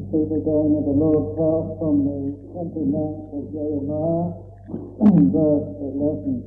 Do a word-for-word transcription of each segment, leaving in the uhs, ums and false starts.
Speak again of the Lord's help from the twenty-ninth of Jeremiah, verse eleven.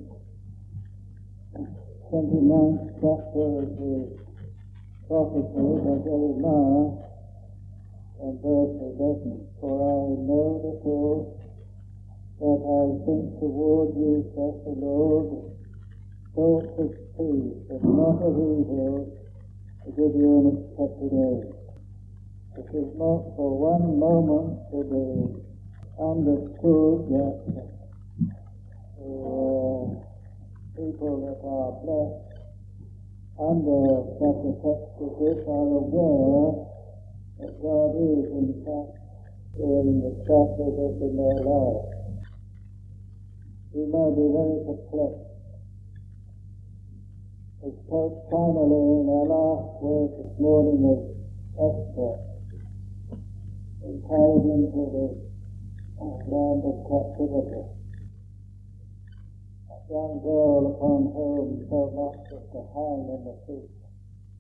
twenty-ninth chapter of the prophecy by Jeremiah, and verse eleven. For I know the thoughts that I think toward you, saith the Lord, thoughts of peace and not of evil, to give you an expected end. It is not for one moment to be understood that the uh, people that are blessed under such a text as this are aware that God is in fact doing the stuff of this in their lives. You may be very perplexed. We spoke finally in our last word this morning of Esther, and carried into the land of captivity. That young girl upon whom so much was to hang in the future.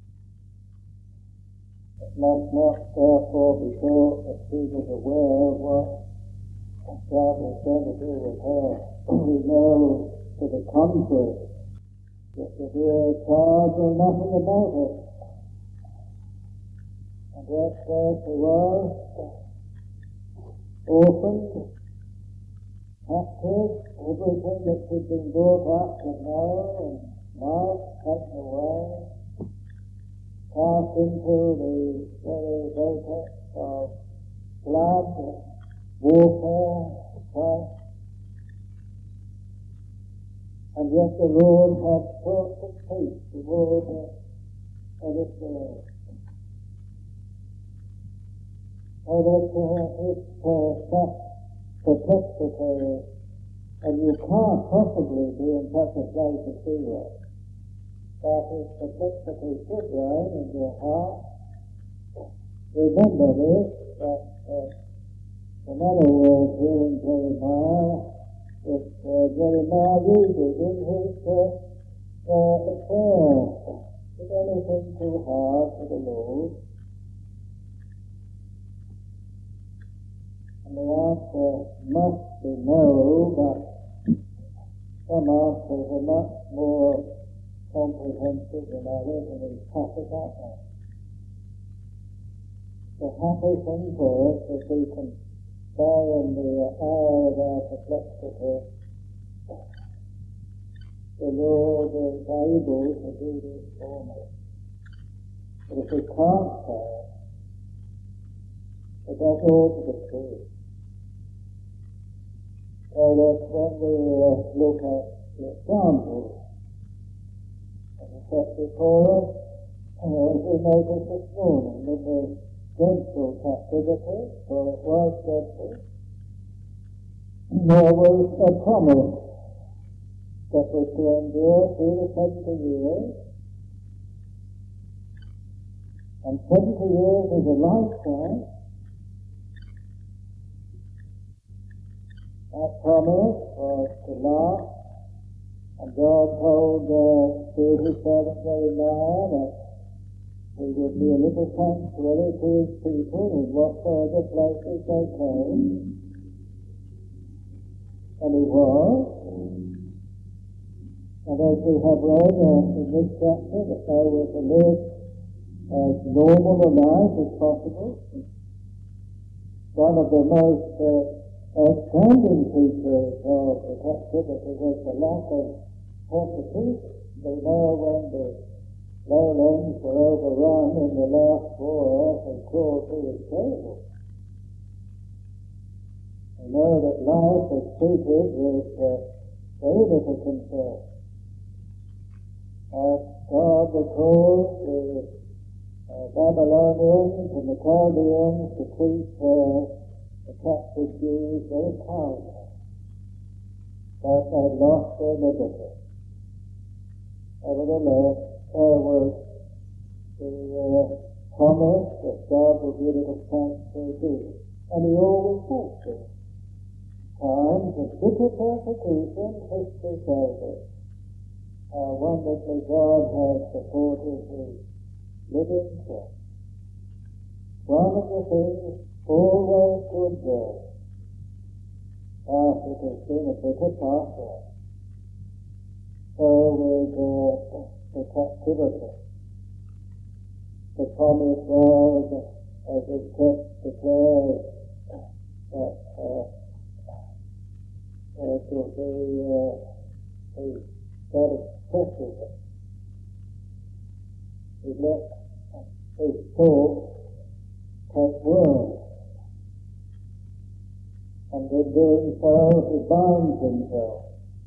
It must not therefore be thought that she was aware of what God was going to do with her. We know to the contrary that the dear child knew nothing about it. And yet there she was, orphaned, captive, everything that she'd been brought up to know and love taken away, cast into the very vortex of blood, warfare, fight. And yet the Lord had thoughts of peace toward her and its world. Oh, that uh, it's uh, such perplexity, and you can't possibly be in such a place as she was. But if perplexity should reign in your heart, remember this, that uh, another word here in Jeremiah, that uh, Jeremiah uses in his uh, uh, affairs. Is anything too hard for the Lord? And the answer must be no, but some answers are much more comprehensive than others, and we talk about that. The happy thing for us is we can say in the hour of our perplexity, the Lord is able to do this for me. But if we can't say it, it does all to the truth. So that when we uh, look at the examples of the set before us, uh, as we noticed this morning, in the dreadful captivity, for it was dreadful, there was a promise that was to endure through the seventy years, and seventy years is a lifetime. That promise was to last, and God told uh, through his servant Jeremiah that he would be a little sanctuary to his people in whatsoever places they came, and he was. And as we have read uh, in this chapter, that they were to live as normal a life as possible. One of the most uh, outstanding features of the captivity was the lack of persecution. We know when the lowlands were overrun in the last war and cruelty was terrible. We know that life was treated with uh, very little concern. Uh, God would cause the uh, Babylonians and the Chaldeans to treat uh, the captive Jews very kindly, but they had lost their liberty. Nevertheless, there was the uh, promise that God would be able to transfer to them, and he always has been. Times of bitter persecution, history tells us how wonderfully God has supported his living church. One of the things always to observe, after it has been a bitter pathway. So with uh, the captivity, the promise was, as the text declares, that uh, it will be uh, a God expresses it. He let his thoughts take words, and in doing so he binds himself.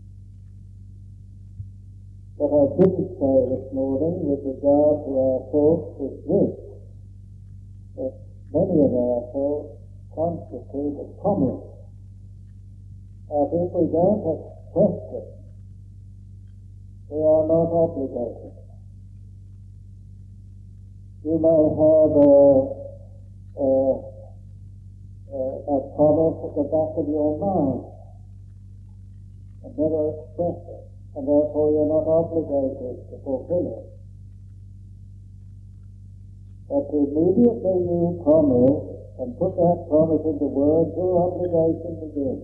What I didn't say this morning with regard to our thoughts is this, that many of our thoughts constitute a promise. Now, if we don't express it, we are not obligated. You may have a, a, a promise at the back of your mind and never express it, and therefore you're not obligated to fulfill it. But immediately you promise and put that promise into words, your obligation begins.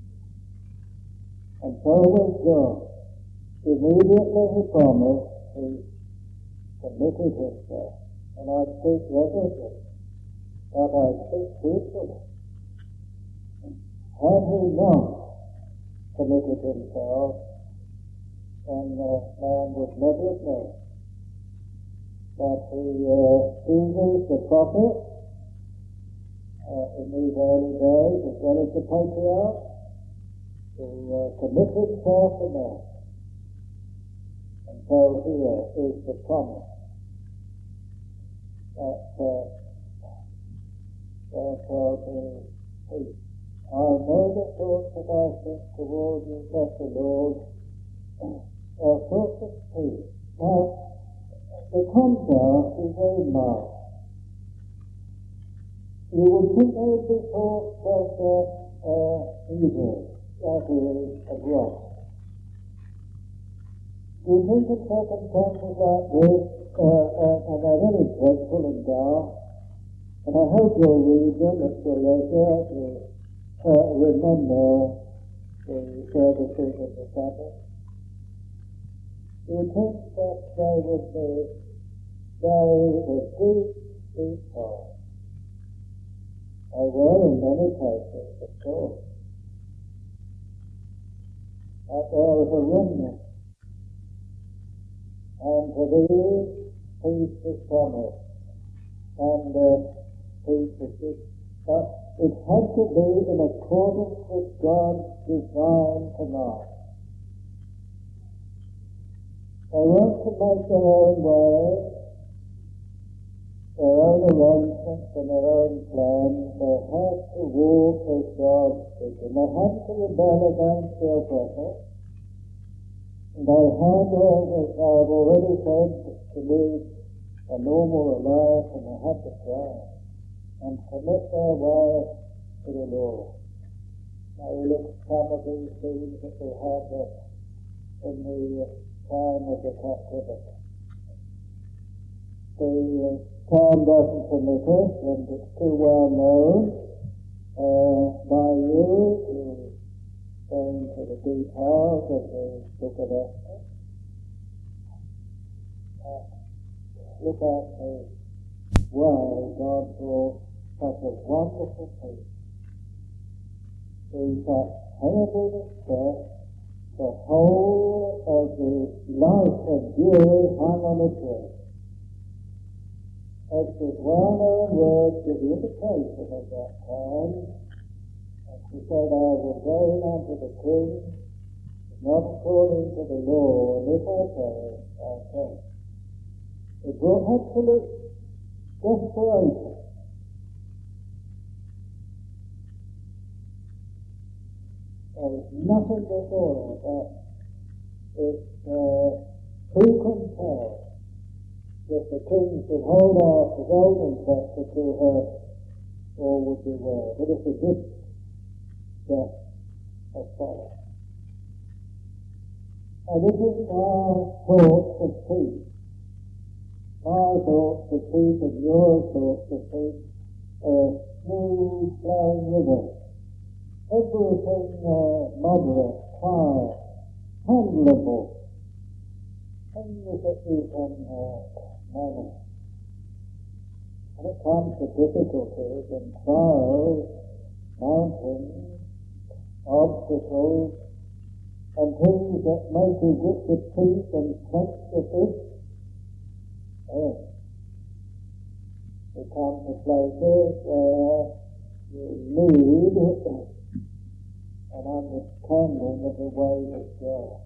And so with God. Immediately he promised, he committed himself. And I speak reverently, but I speak truthfully. Had he not committed himself, then uh, man would never have known that he uh, chooses the prophet uh, in these early days, as well as the patriarch, to uh, commit himself to man. And so here is the promise that uh, therefore the peace. I know the thoughts that I think towards you, saith the Lord, are thoughts of peace. Now, the contrast is very marked. You would think they would be thoughts of uh, uh, evil, that is, of wrath. You think of circumstances like this, uh, uh, and they're very dreadful and dark, and I hope you'll read them at your leisure to uh, remember the services of the Sabbath. You think that they would be days of deep, deep sorrow. They were in many cases, of course. But there was a remnant. And to these, peace is promised. And uh, peace is this. But it had to be in accordance with God's divine command. They weren't to make their own way, their own arrangements and their own plans. They had to walk as God did. And they had to rebel against the oppressor. And they had, uh, as I have already said, to live a normal life, and they had to pray and commit their way to the Lord. Now we look at some of these things that we had uh, in the uh, time of the captivity. The uh, time doesn't permit us, and it's too well known uh, by you to go into the details of the book of Esther. Uh, look at the way God brought such a wonderful peace through such terrible distress. The whole of the life of Jewry hung on a thread. Esther's well-known words give the indication of that time. And she said, I will go in unto the king, not according to the law, and if I perish, I perish. It brought absolute desperation. There was nothing before that it uh, who can tell if the king should hold out the golden scepter to her, all would be well. But if it did, death has followed. And this is my thoughts of peace. My thoughts of peace and your thoughts of peace a smooth flowing river, everything uh, moderate, quiet, handleable, things that you can uh, manage. When it comes to difficulties and trials, mountains, obstacles, and things that make you grip your teeth and clench your fist, yes, you come to places where you need an understanding of the ways of God.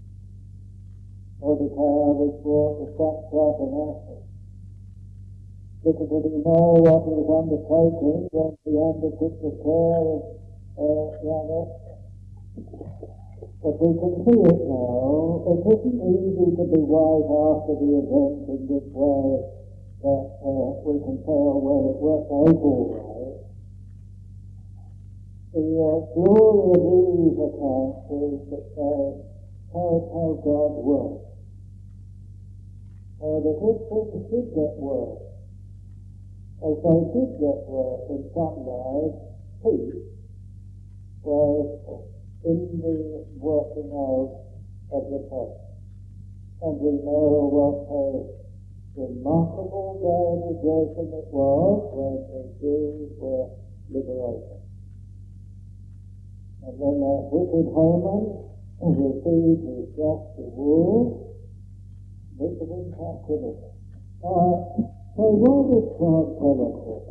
Mordecai was brought to sackcloth and ashes. Little did he know what he was undertaking when he undertook the care of uh, young Esther. But we can see it now. It isn't easy to be wise after the event in this way that uh, we can say, oh, well, it worked out all right. The uh, glory of these accounts is that they tell how God works. Uh, that his things should get worse. As they did get worse in some lives, peace was in the working out of the faith. And we know what a remarkable day of rejoicing it was when the Jews were liberated. And when that wicked Haman received his just reward, this is in captivity. Uh, so what is God telling us?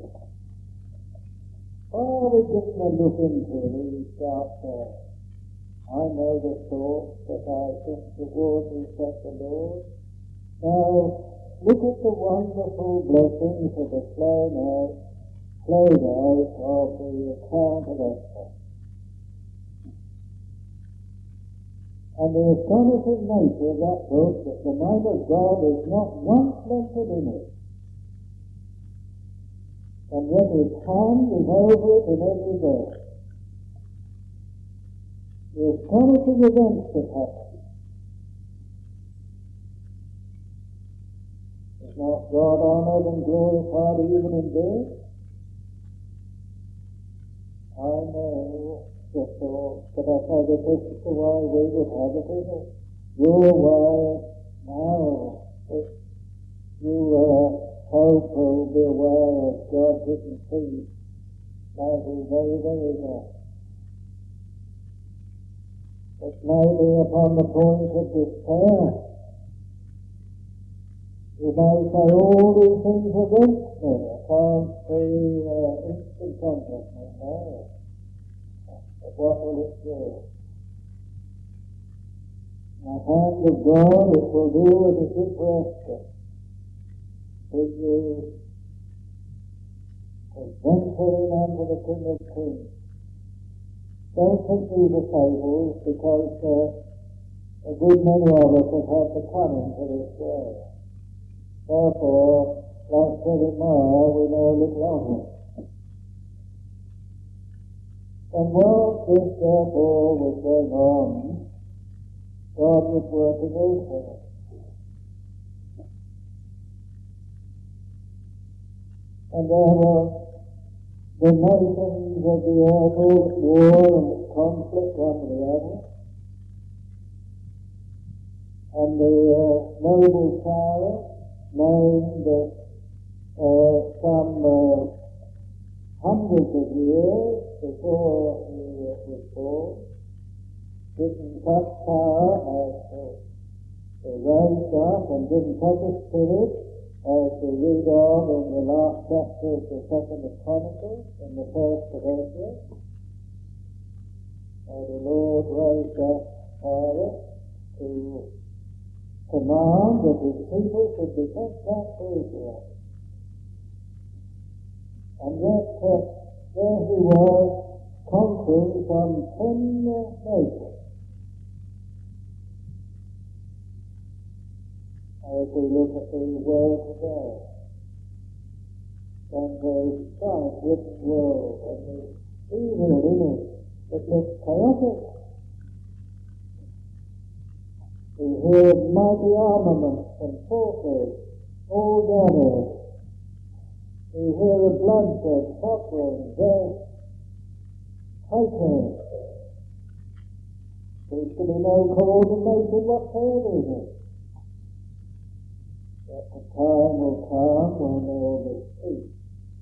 Well, we just look into these dark days. I know the thoughts that I think toward you, said the Lord. Now, look at the wonderful blessings that are flown out, flowed out of the account of Esther. And the astonishing nature of that book, that the name of God is not once mentioned in it. And yet his hand is over it in every verse. The astonishing events that happen. Is not God honored and glorified even in this? I know, just so, but I say that this is the way we would have it, isn't it? Your way, now, if you uh, hope will be aware of God's written peace, may be very, very well. It may be upon the point of despair. You may say, all these things are against me. I can't see uh, instant contact me now. But what will it do? The hand of God, it will do as it did for Esther. Bring you to venture in unto the King of Kings. Don't think these are fables, because uh, a good many of us have had to come into this way. Therefore, like Jeremiah, we know a little of it. And while this therefore was going on, God was working also. And there were the nations of the earth all at war and conflict one with the other. And the uh, noble Cyrus, named uh, some uh, hundreds of years before he uh, was born, didn't touch power as uh, he raised up, and didn't touch his spirit, as we read of in the last chapter of the second of Chronicles, in the first of Ezra. Uh, the Lord raised up Cyrus to command that his people should be sent back to Israel. And yet, uh, there he was, conquering some ten nations. As we look at the world today, and the strife-ridden world, and the evil in it, it looks chaotic. We hear of mighty armaments and forces all gathered, We hear of bloodshed, suffering, death, hatred. Seems to be no coordination whatsoever. But the time will come when there will be peace.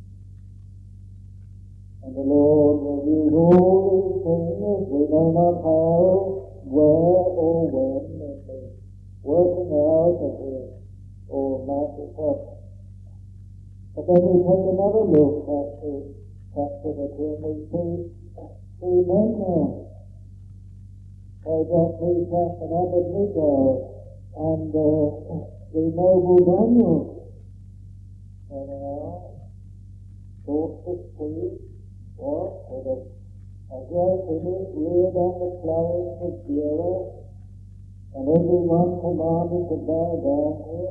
And the Lord will use all these things, we know not how, where, or when, in the working out of His almighty purpose. But then we take another look at the captivity and we see three men there. Shadrach, Meshach, and Abednego, and uh, the noble Daniel. There they are, forced to speak, what, with a, a great image reared on the flames of fury, and everyone commanded to bow down to it.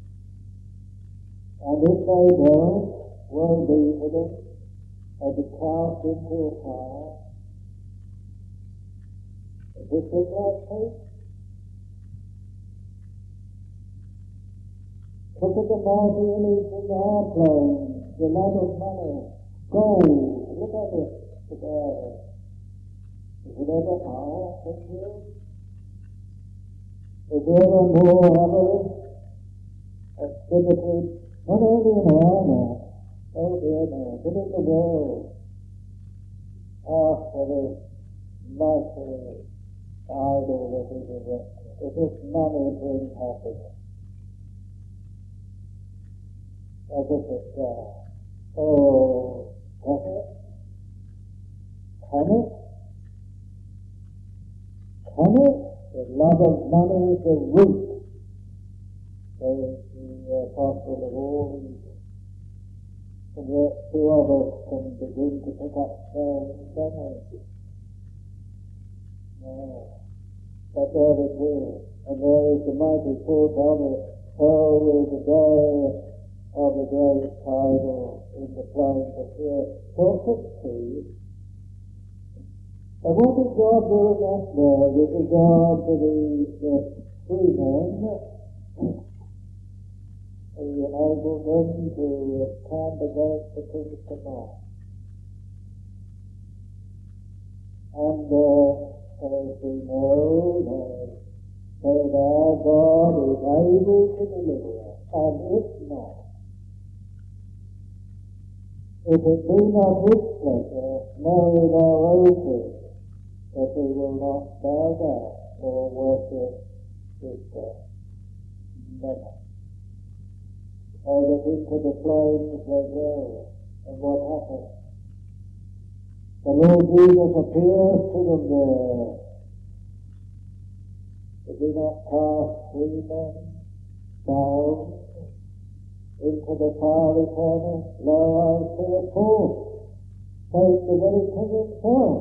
And if they don't, woe be to them, and be cast into a fire. Is this look like faith? Look at the mighty image in the airplane, the love of money, gold. Look at it today. Is it ever higher than you? Is there ever more avarice, activity, not only in our now, oh dear no, but in the world, after this mighty idol that is erected? If this money brings happiness, as if it does, oh, can it? Can it? Can it? The love of money is the root, says the apostle of all evil. And yet two of us can begin to pick up stones somewhere. No. But there it is. And there is the mighty thought of it. So is the day of the great tidal in the plains of here. Perfect peace. And what is God doing up there with regard to these uh, three men? He enabled them to stand against the king's command. And uh, as we know, they said our God is able to deliver us. And if not, if it be not His pleasure, know thou, O King, that we will not bow down or worship His God. Never. Oh, that into the flames they go. And what happens? The Lord Jesus appears to them there. Did He not cast three men down into the fire eternal? Lo, I see a fourth, says the very King Himself.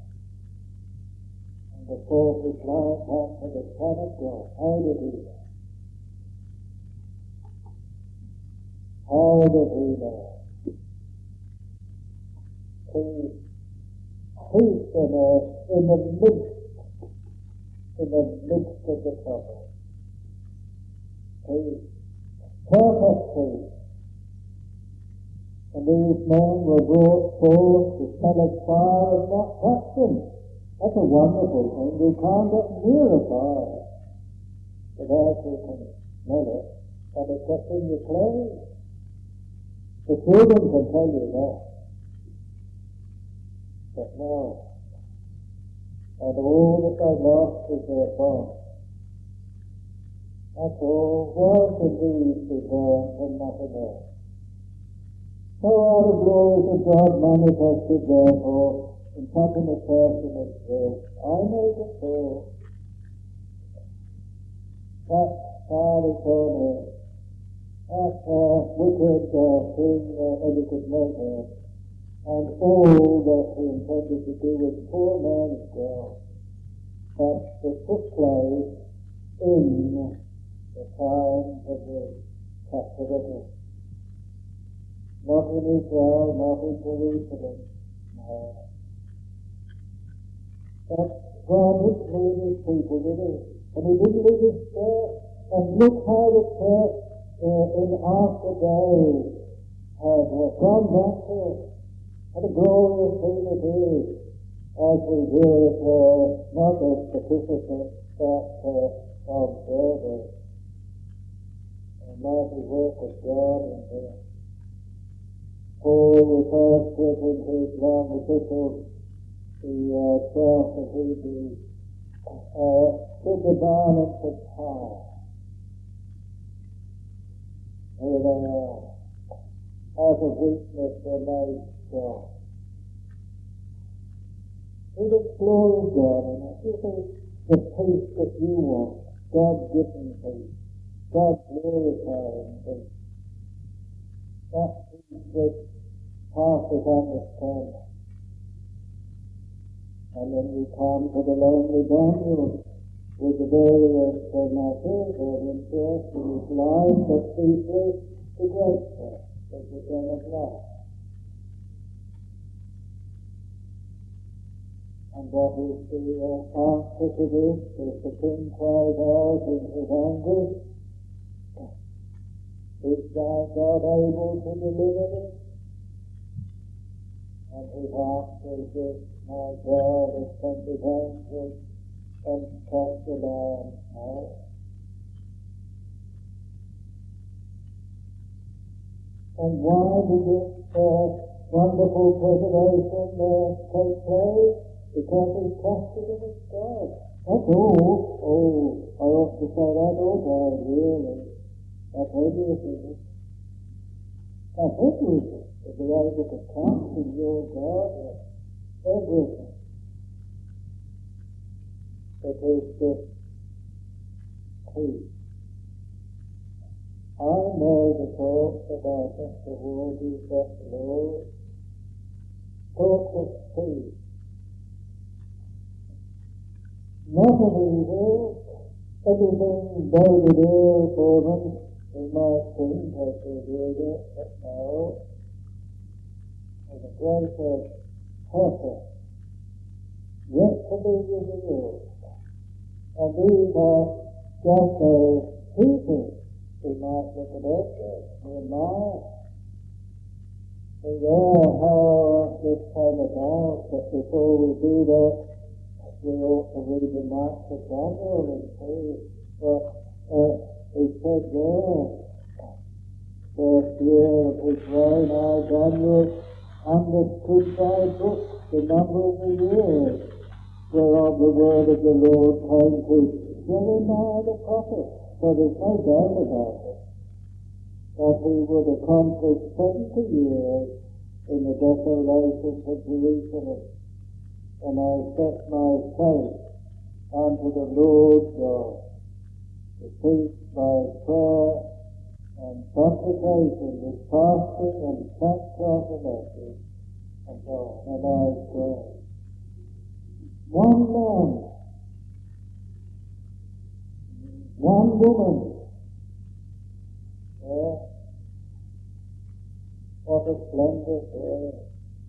And the fourth is like unto the Son of God. How did He know? How did He know? He hastened us in the midst, in the midst of the trouble. He perfect peace. And these men were brought forth to tell us fire and not touch them. That's a wonderful thing. You can't get near a fire without you can smell it, and it's just in your clothes. The children can tell you that. But no. And all that they lost is their bond. That's all. Why should these be burned and nothing else? So are the glories of God manifested therefore in such an person as this. I made it so. That fire eternal, that uh, wicked uh, king uh, Nebuchadnezzar, and all that he intended to do with poor man's God, that it took place in the time of the captivity. Not in Israel, not in Jerusalem. No. But God didn't leave His people, did He? And He didn't leave His church. And look how the church uh, in after days has have gone back to it. What a glorious thing it is as we hear it, uh, not as participants, but uh, observers. A mighty work of God in there. Paul refers to it in his long epistle, the uh, twelfth of Hebrews, uh, to the violence of power. Here they are. Out of weakness they're made strong. It is glory of God in it. This is the peace that you want. God-given peace. God-glorifying peace. That peace which passes understanding. And then we come to the lonely Daniel with the various uh, matters of interest in his life, but chiefly the great thing, the beginning of life. And what is the uh, answer to this? As the king cried out in his anguish, is thy God able to deliver thee? And his answer is this, my God has sent his angels and cast the lion out. And why did this uh, wonderful preservation uh, take place? Because he trusted in his God. That's all. Oh, I ought to say that all day, really. That's everything. That's everything. To be able to trust in your God, everything. It is this peace. I know the thoughts about us, the word you said, Lord, thoughts of peace. Not of evil, everything boded ill for them, we might think as we read it, but no, with a greater purpose yet to be revealed. And these are just as people we might look at it, Nehemiah. Beware how this came about, but before we do that, we ought to read the Acts of Daniel and see what uh, he said there. First year of his reign, I, Daniel, understood by book the number of the years whereof the word of the Lord came to Jeremiah the prophet. So there's no doubt about it, that he would accomplish seventy years in the desolations of Jerusalem. And I set my faith unto the Lord God, to seek by prayer and supplication with fasting and sackcloth and ashes, and so on. And I pray. One man, one woman, yeah, what a splendid prayer.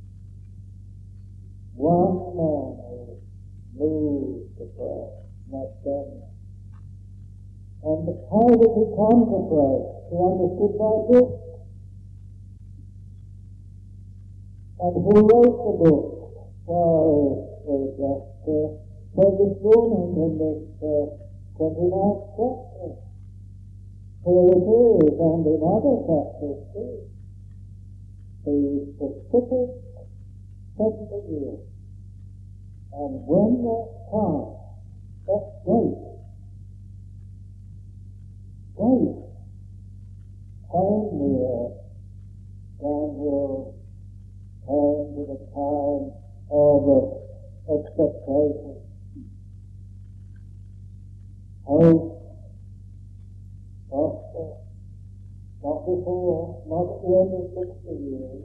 One man moved to pray, not Daniel. And how did he come to pray? He understood by book. And who wrote the book? Why, we just uh, said this morning in this uh, twenty-ninth chapter. Here it is, and in other chapters too. The specific seventy years. And when that comes, that's great. Great. Came near, Daniel came to the time of expectation. Hope, prosper, not before, not at the end of sixty years.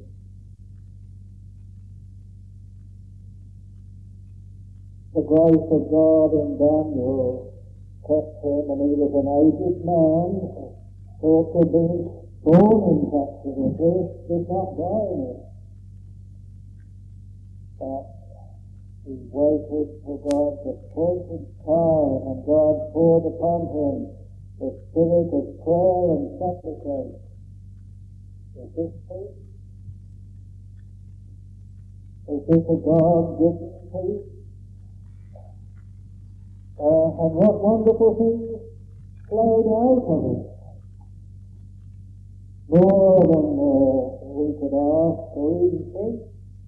The grace of God in Daniel kept him, and he was an aged man, thought to be born in captivity, did not die in it. But he waited for God's appointed time, and God poured upon him the spirit of prayer and supplication. Is this peace? Is this a God-given peace? Uh, and what wonderful things flowed out of it. More than uh, we could ask or even think.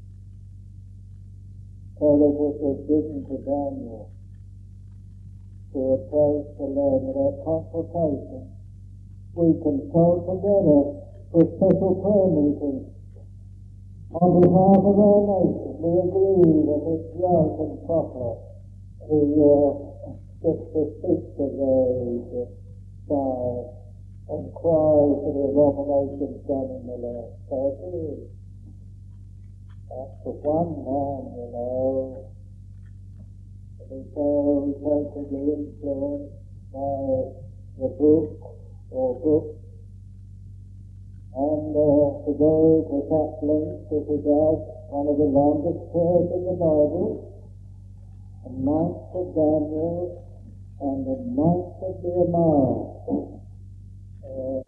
So that it was given to Daniel to approach the Lord without consultation. We consult together for special prayer meetings on behalf of our nation. We agree that it's right and proper to uh, just to speak to those that die and cry for the abominations done in the land. So it is. That's for one man, you know. It is so totally influenced by the book or books. And uh, to go to such lengths as it does, one of the longest prayers in the Bible, the ninth of Daniel and the ninth of Nehemiah. Uh,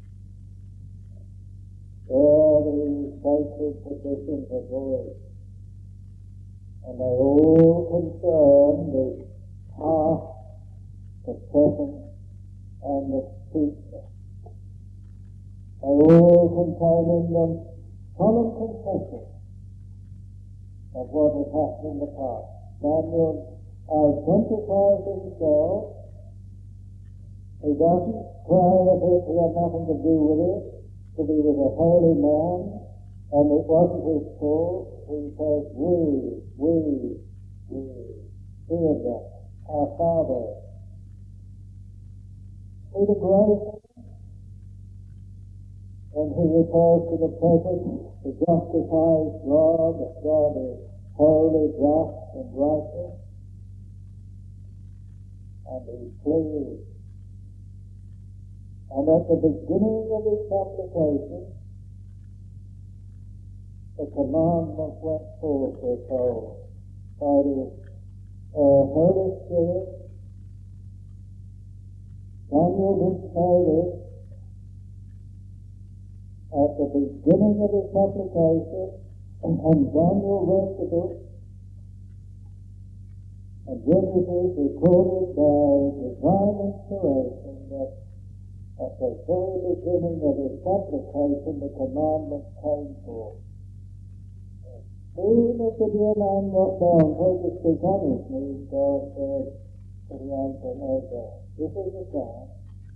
There the sacred traditions of voice, and they're all concerned with past, the present, and the future. They all contain in them solemn confession of what has happened in the past. Daniel identifies himself. He doesn't cry as if he had nothing to do with it, that he was a holy man, and it wasn't his fault. He says, we, we, we, hear that, our Father. See the grace? When he refers to the present, he justifies God, that God is holy, just, and righteous, and he pleads. And at the beginning of his supplication, the commandment went forth, we're told, by the uh, Holy Spirit. Daniel didn't know this. At the beginning of his supplication, and, and Daniel wrote the book, and this is recorded by divine inspiration that at the very beginning of his supplication, the commandment came forth. As soon as the dear man got down, so to speak on his knees, God said to the answer, no God. This is the time.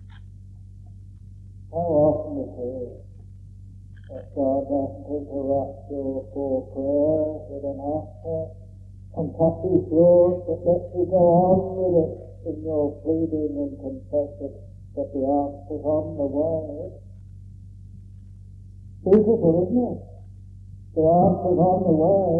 How often it is that God doesn't interrupt your poor prayer with an answer and cut you short, but lets you go on with it in your pleading and confession that the answer's on the way. Beautiful, isn't it? The answer's on the way.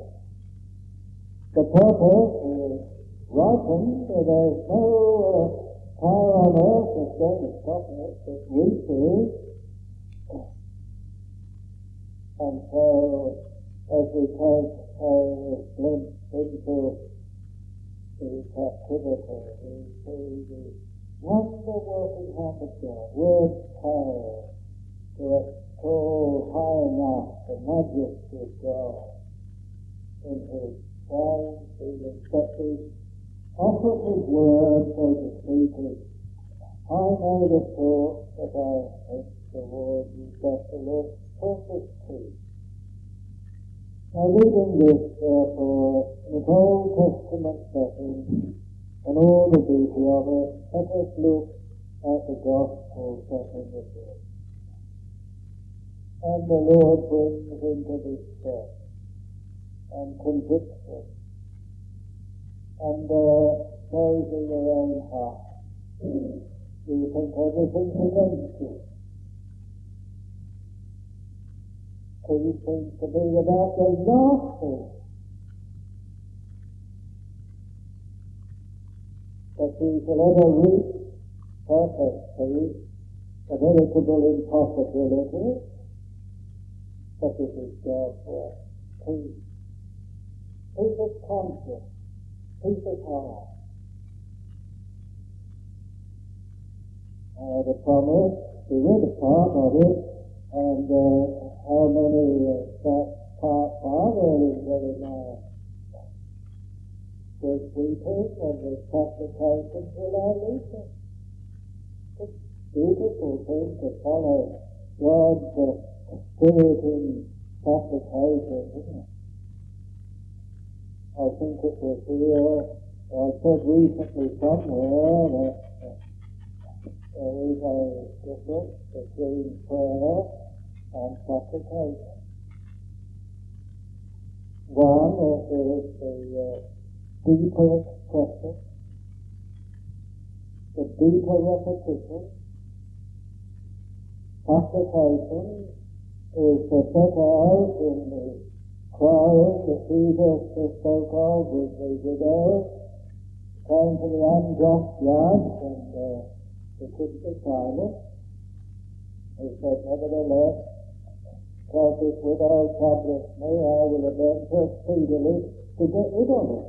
The purpose is ripened, so there's no uh, power on earth that's going to stop it, it reaches. And so, as we take a glimpse into the captivity, we see the wonder-working hand of God, words fail to extol high enough the majesty of God in his sound feeling, but the operative word, so to speak, is, I know the thoughts that I think toward you, saith the Lord, perfect peace. Now reading this, therefore, in its Old Testament setting, and all the beauty of it, let us look at the gospel setting of this. And the Lord brings into distress and conviction and uh, knows in your own heart. You think everything's against you. He seems to be without the last thing that he shall ever reach perfect peace, a veritable impossibility, but it is God's word. Peace. Peace of conscience. Peace of heart. Uh, the promise, we read a part of it, and uh, how many uh, that parts are there in uh, eating and the supplications will all lead them. It's a beautiful thing to follow God's uh, spirit in supplication, isn't it? I think it was here, I said recently somewhere that uh, there is a difference between prayer and supplication. One is the uh, deeper expression, the deeper repetition. Supplication is to set out in the crying that Jesus spoke of with the widow, came to the unjust judge, and uh, he couldn't be silent. He said, nevertheless, because this widow troubleth me, I will avenge her speedily to get rid of it.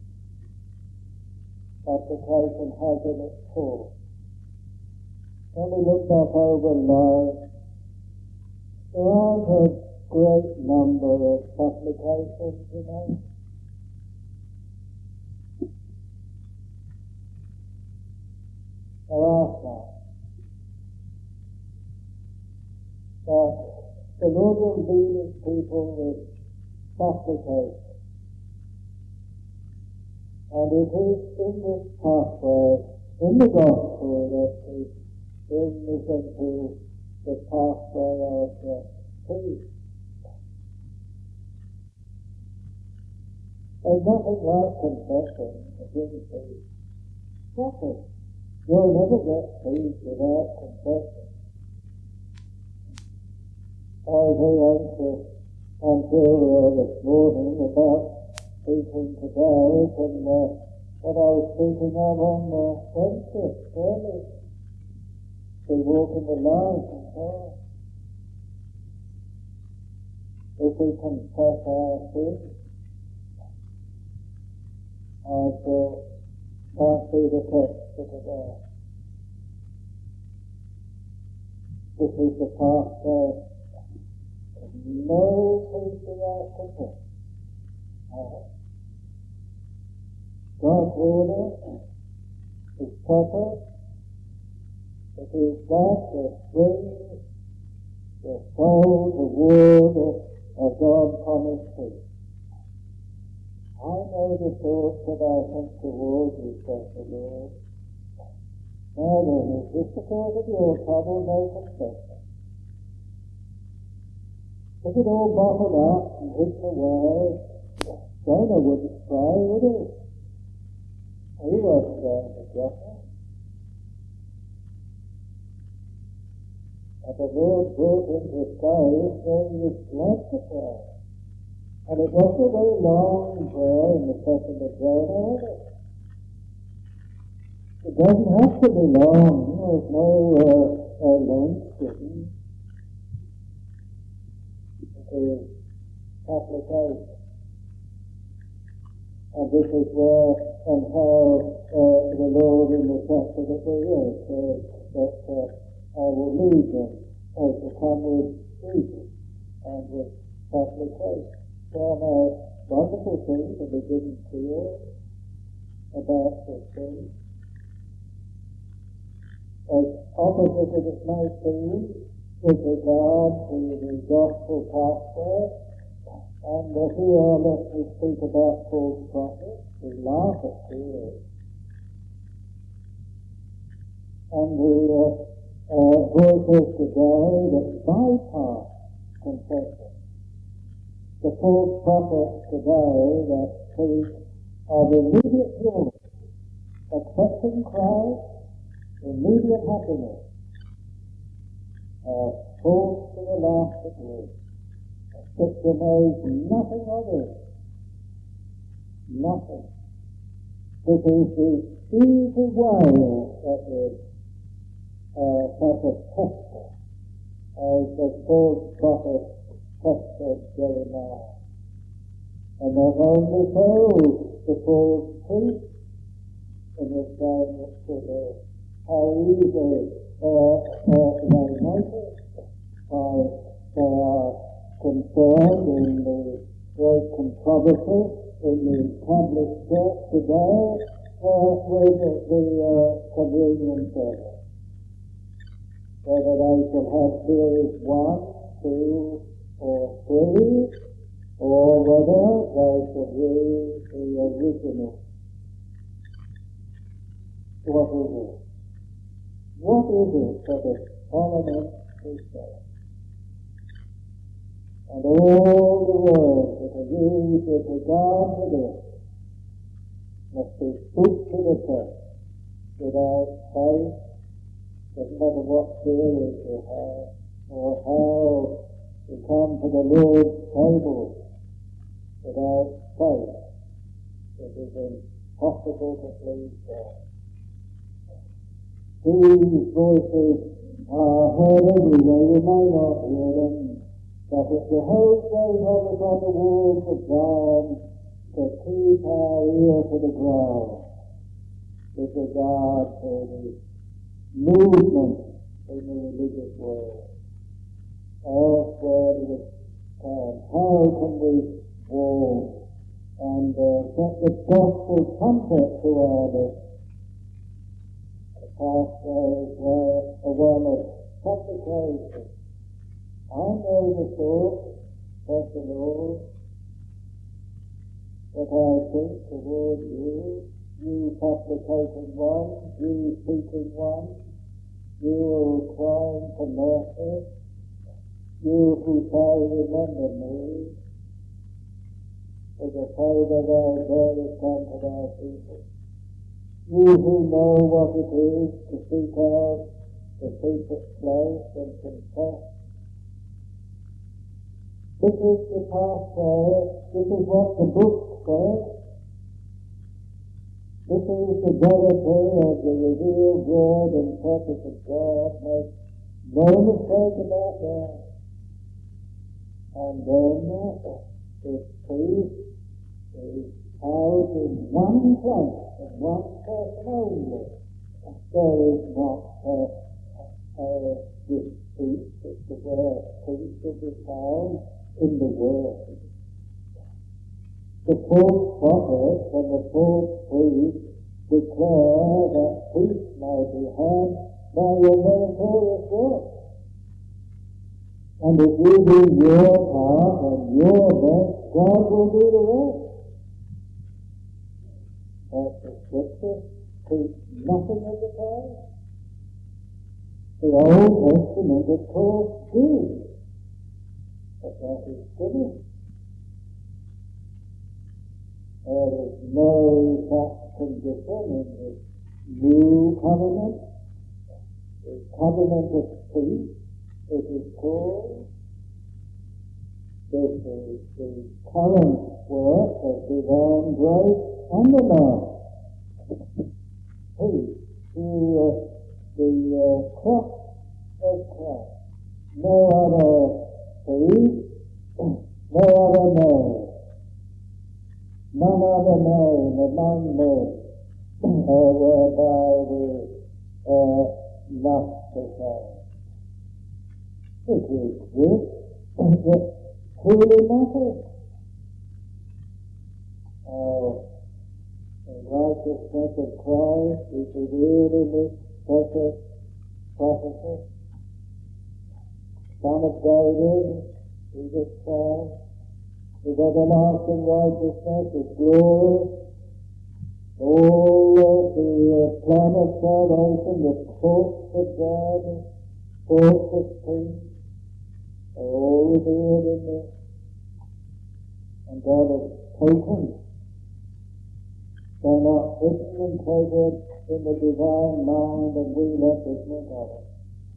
Supplication has in its full. When we look back over life, there aren't a great number of supplications, you know. There are some. But the Lord will lead his people with supplication. And it is in this pathway, in the gospel, that we bring this into the pathway of uh, peace. There's nothing like confession to bring peace. Nothing. You'll never get peace without confession. I was very anxious until uh, this morning about speaking today, and uh, what I was speaking of on uh, Wednesday, early. We walk in the light and so on. If we confess our sins, I shall pass through the text for today. This is the pathway. No peace without confession. Uh, God's order is proper. It is that that brings the soul toward of God's promised peace. I know the thoughts that I think toward you, says the Lord. Now then, is this the cause of your trouble? No confession. If it all bottled up and hidden away, Jonah wouldn't pray, would he? He wasn't going to Joppa. And the Lord brought him to a place where he was glad to pray. And it wasn't a very long prayer in the second of Jonah, was it? It doesn't have to be long. There's no uh, uh, length written. It is application. And this is where and how uh, the Lord in the chapter that we read says that uh, I will lead them uh, to come with Jesus and with supplication. There are now wonderful things that we didn't hear about this thing. As opposite as it may seem with regard to the gospel pathway, and uh, here let me speak about false prophets. We laugh at fear. And the uh, uh, voices today that bypass confession. The false prophets today that speak of immediate healing, accepting Christ, immediate happiness, are false to the last degree. Scripture knows nothing of it. Nothing. This is the easy way that is uh, such a tester as the false prophet tested Jeremiah. And not only so, the false priest in this day to the how easy uh, uh, they make it by they are concerned in the great controversy in the Catholic Church today uh, with the, the uh, communion service. Whether they shall have series one, two, or three, or whether they shall use the original. What is it? What is it that the parliament is saying? And all the words that are used with regard to this must be put to the test. Without faith, doesn't matter what theories you have, or how you come to the Lord's table. Without faith, it is impossible to please God. These voices are heard everywhere. You may not hear them, but if the Holy Ghost hovers on the walls of Zion to keep our ear to the ground with regard to the movement in the religious world. Elsewhere it is time. How can we walk and uh, set the gospel trumpet to our lips? The pastor is uh, a one of supplication. I know the thought, says the Lord, that I think toward you, you supplicating one, you seeking one, you who crying for mercy, you who say, remember me, with the favour thy glory come to thy people. You who know what it is to seek out the secret place and confess. This is the pathway, this is what the book says. This is the verity of the revealed word and purpose of God. Make no mistake about that. And then this peace is out in one place, in one person only. There is not a, a, this peace, it's the word peace will be found in the world. The false prophets and the false priests declare that peace may be had by your meritorious work. And if you do your part and your best, God will do the rest. But the Scripture teach nothing of the kind. The Old Testament, of course, did. But that is finished. There is no such condition in the new covenant, the covenant of peace, it is called. This is the current work of divine grace and the love. Peace through uh, the uh, cross of Christ. No other peace, no other name. None other name among men uh, whereby we uh, must become. It is this that truly matters. Uh, the righteousness of Christ is revealed in this precious prophecy. Son of David, Jesus Christ, his everlasting righteousness is glorious. All of the uh, plan of salvation, the courts of God, courts of peace, are all revealed in this. And God has spoken. They're not written and treasured in the divine mind, and we let ignorant of it.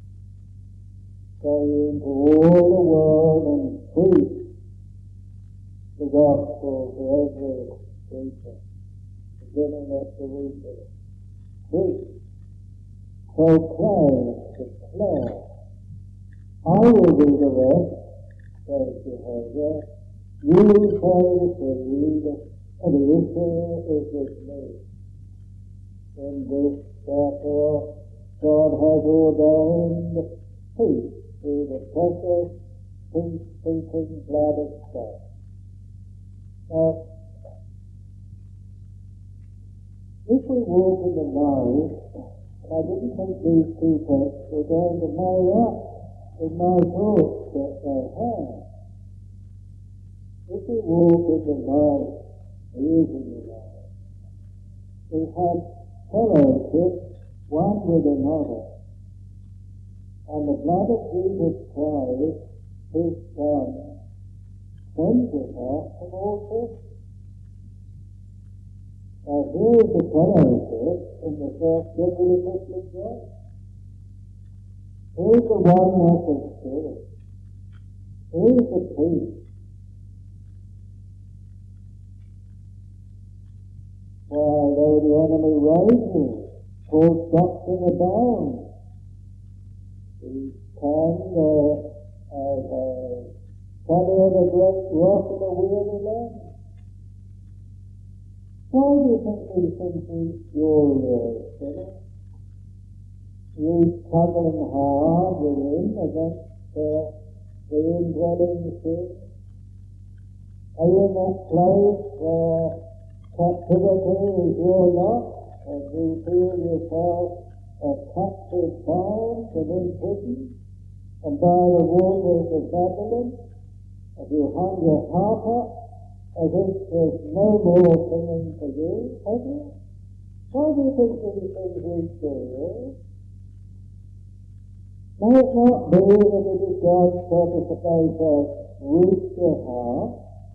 Go into all the world and preach the gospel to every creature, beginning at Jerusalem. Preach, proclaim, declare. I will do the rest, says Jehovah. You shall receive, and the issue is with me. In this, therefore, God has ordained peace through the precious, peace-speaking blood of Christ. Now, If we walk in the light, I didn't think these two texts were going to marry up with my thoughts that they have. If we walk in the light, He is in the light, we have fellowship one with another. And the blood of Jesus Christ, His Son, cleanses us from all sin. Now here is the fellowship in the first liberal epistle of John. Here is the oneness of Spirit. Here is the peace. While though the enemy rages, false doctrine abounds, we stand uh, as a shadow of a great rock in a weary land. Why do you think these things infuriate, sinner? You struggling hard within against uh, the indwelling sin? Are you in that place where captivity is your lot, and you feel yourself a captive bound and in prison, and by the waters of Babylon, and you hung your heart up as if there's no more singing for you, have you? Why do you think these things reach your ears? May it not be that it is God's purpose that they shall reach your heart,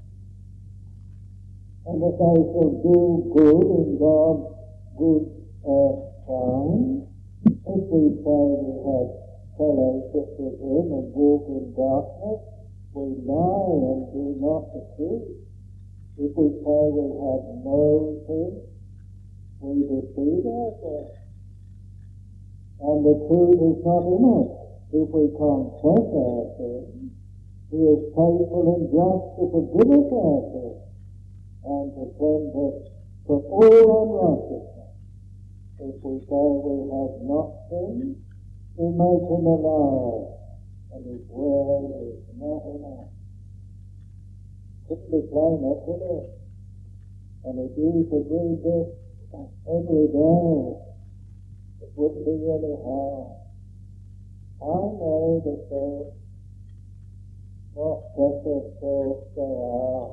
and that they shall do good in God's good uh, time, if we say we have fellowship with Him and walk in darkness, we lie and do not the truth. If we say we have no sin, we deceive ourselves, and the truth is not in us. If we confess our sins, He is faithful and just to forgive us our sins and to cleanse us from all unrighteousness. If we say we have not sinned, we make Him a liar, and His word is not in us. Couldn't be plainer, could it? And if you could read this every day, it wouldn't be really hard. I know that they're what precious thoughts they are.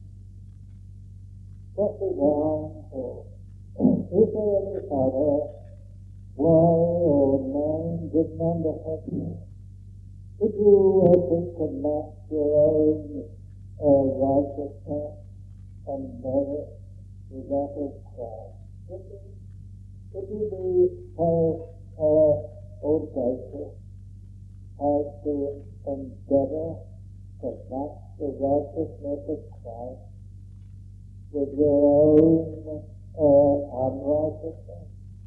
What we want for? Is there any other way or name given under heaven? Did you ever to match your own uh, righteousness and merit with that of Christ? Would you, would you be uh, uh, audacious as to endeavor to match the righteousness of Christ with your own uh, unrighteousness?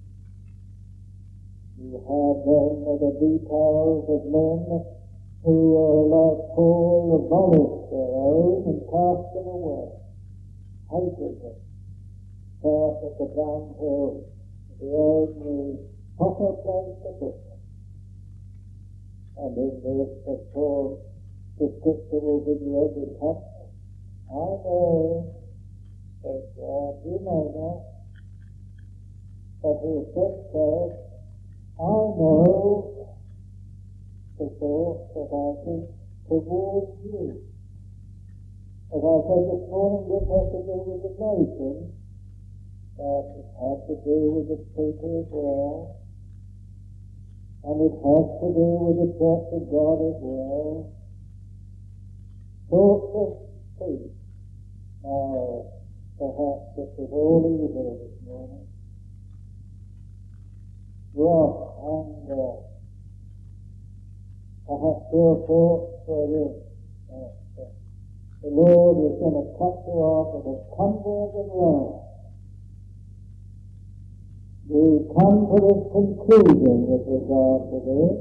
You have then the details of men who are like Paul, abolished their own and cast them away, hated them, cast at the dunghill, the only proper place to put them. And in this, of course, the scripture will give you every comfort. I know that God, you know not, but He said, I know the thoughts that I think towards you. As I said this morning, this has to do with the nation, but it has to do with the people as well, and it has to do with the church of God as well. Thoughts of peace. Now, perhaps this is all you hear this morning. Wrath, anger, perhaps your thoughts for this. Uh, the Lord is going to cut you off at the tumbles of wrath. We come to this conclusion with regard to this.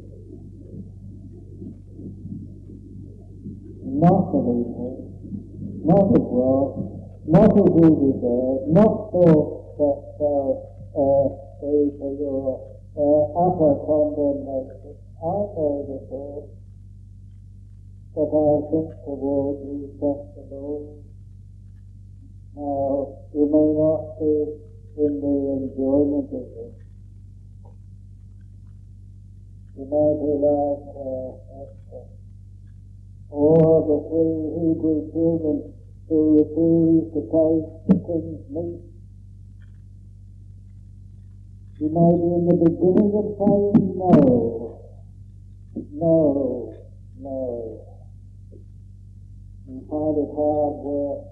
Not of evil, not of wrath, not as you deserve, not thoughts that shall uh, be for your uh, utter condemnation. I know the thoughts that I think toward you, says the Lord. Now, you may not be in the enjoyment of it. You might be like uh, Esther, or the three Hebrew children who refused to taste the king's meat. You may be in the beginning of saying no, no, no. You find it hard work.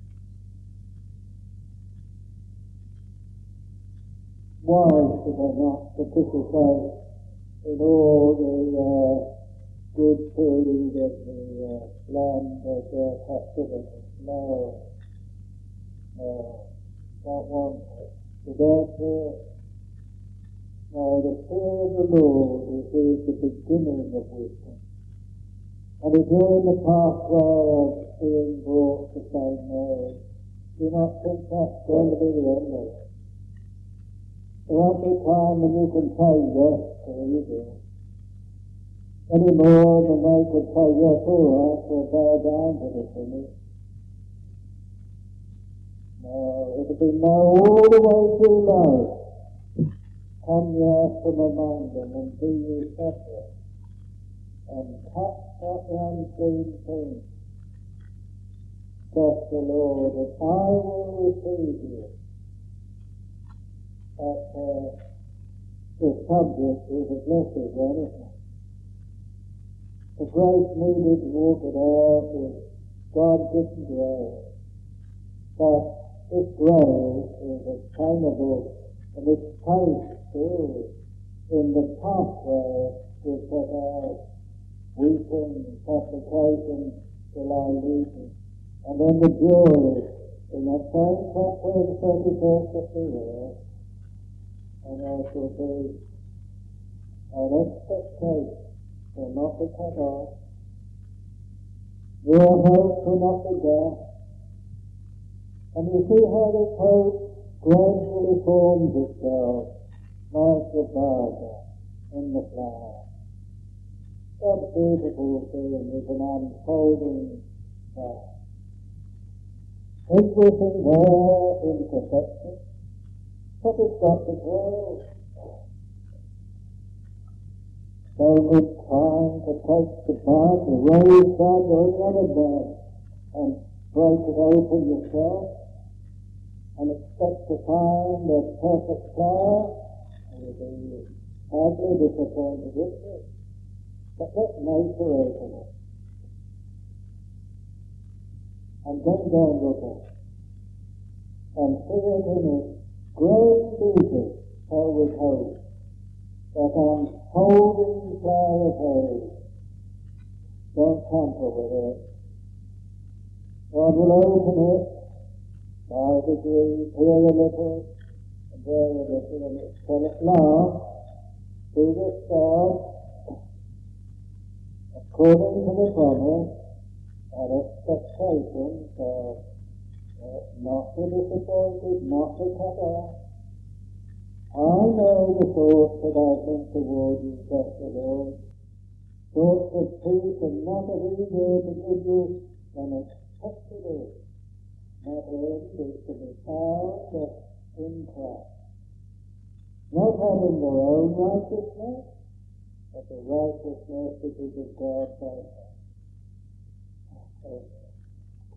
Why should I not participate in all the uh, good food of the uh, land of their captivity? No, no, don't want it. So therefore, no, the fear of the Lord is the beginning of wisdom. And if you're in the pathway of being brought to say no, do not think that's going to be the end of it. There won't be time when you can say yes to evil, any more than they could say yes, all right, we'll bow down to the sinners. No, it'll be no all the way through life. Come ye from among them and be ye separate, and touch not the unclean thing, saith the Lord, and I will receive you. That uh, the subject is a blessed one, isn't it? The grace needed to walk it out is God-given grace. But this grace is attainable, and it's placed too in the pathway to set out weeping, supplication, till I leave you. And then the joy in that same chapter of the thirty-first of the year, and I shall be an expectation will not be cut off, your hope will not be dashed. And you see how this hope gradually forms itself like the barber in the flower. That beautiful thing is an unfolding flower. Everything there in perfection, but it's got to grow. So much time to take the bud, the rose bud, or any other bud, and break it open yourself, and expect to find a perfect flower, and you'll be hardly disappointed with it. But let nature open it. And then go and look at it, and see it in its great beauty, so with hope, that unfolding flower of hope. Don't tamper with it. God will open it by degrees, here a little, and there a little, and it shall at last, through this God, according to the promise, our expectations are uh, not to be disappointed, not to cut off. I know the thoughts that I think toward you, saith the Lord, thoughts of peace and not of evil, to give you an expected end. That end is to be found in Christ. Not having their own righteousness, but the righteousness which is of God by faith.